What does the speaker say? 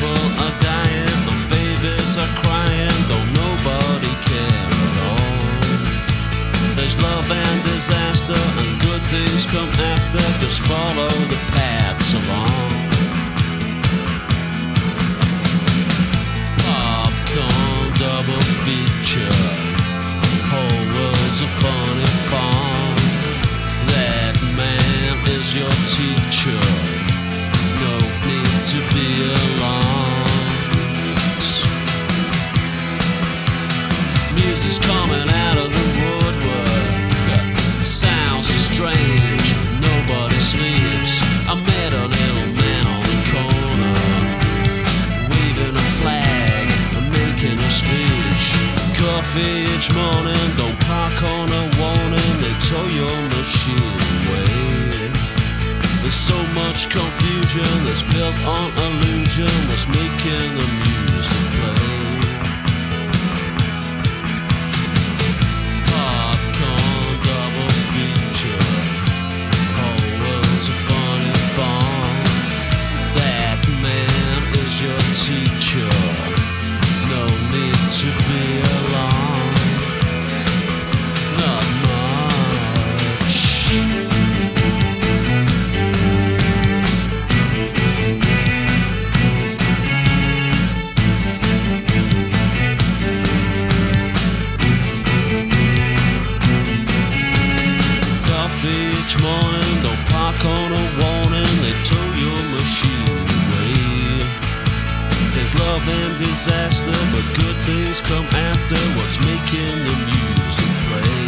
people are dying and babies are crying, don't nobody care at all. There's love and disaster and good things come after, just follow the paths along. Popcorn double feature, whole world's a funny farm. That man is your teacher, no need to be alarmed. Music's coming out of the woodwork, sounds so strange, nobody sleeps. I met a little man on the corner, waving a flag and making a speech. Coffee each morning, don't park on a warning, they tow your machine away. There's so much confusion that's built on illusion, that's making the music play. Popcorn double feature, whole world's a funny farm. That man is your teacher, no need to be alarmed. Not much. Each morning, don't park on a warning, they tow your machine away. There's love and disaster, but good things come after, what's making the music play.